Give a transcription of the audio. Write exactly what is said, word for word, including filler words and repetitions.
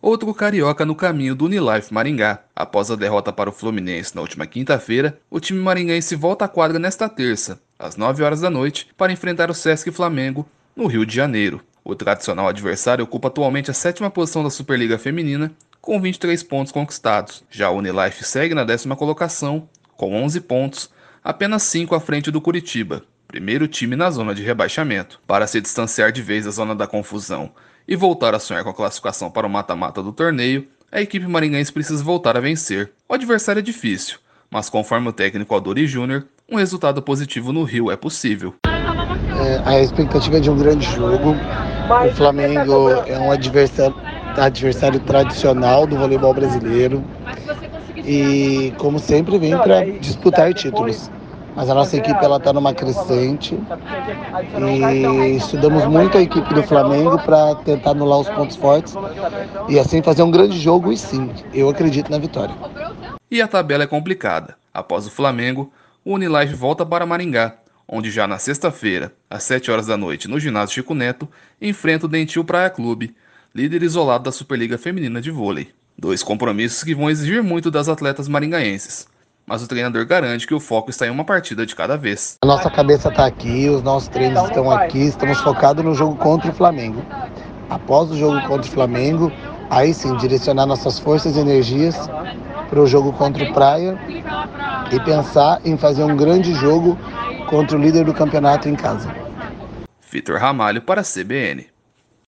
Outro carioca no caminho do Unilife Maringá. Após a derrota para o Fluminense na última quinta-feira, o time maringaense volta à quadra nesta terça, às nove horas da noite, para enfrentar o Sesc Flamengo, no Rio de Janeiro. O tradicional adversário ocupa atualmente a sétima posição da Superliga Feminina, com vinte e três pontos conquistados. Já o Unilife segue na décima colocação, com onze pontos, apenas cinco à frente do Curitiba, primeiro time na zona de rebaixamento. Para se distanciar de vez da zona da confusão e voltar a sonhar com a classificação para o mata-mata do torneio, a equipe maringaense precisa voltar a vencer. O adversário é difícil, mas conforme o técnico Aldori Júnior, um resultado positivo no Rio é possível. É, a expectativa é de um grande jogo. O Flamengo é um adversário, adversário tradicional do voleibol brasileiro e, como sempre, vem para disputar títulos. Mas a nossa equipe está numa crescente e estudamos muito a equipe do Flamengo para tentar anular os pontos fortes e assim fazer um grande jogo. E sim, eu acredito na vitória. E a tabela é complicada. Após o Flamengo, o Unilife volta para Maringá, onde já na sexta-feira, às sete horas da noite, no ginásio Chico Neto, enfrenta o Dentil Praia Clube, líder isolado da Superliga Feminina de Vôlei. Dois compromissos que vão exigir muito das atletas maringaenses, mas o treinador garante que o foco está em uma partida de cada vez. A nossa cabeça está aqui, os nossos treinos estão aqui, estamos focados no jogo contra o Flamengo. Após o jogo contra o Flamengo, aí sim, direcionar nossas forças e energias para o jogo contra o Praia e pensar em fazer um grande jogo contra o líder do campeonato em casa. Vitor Ramalho para a C B N.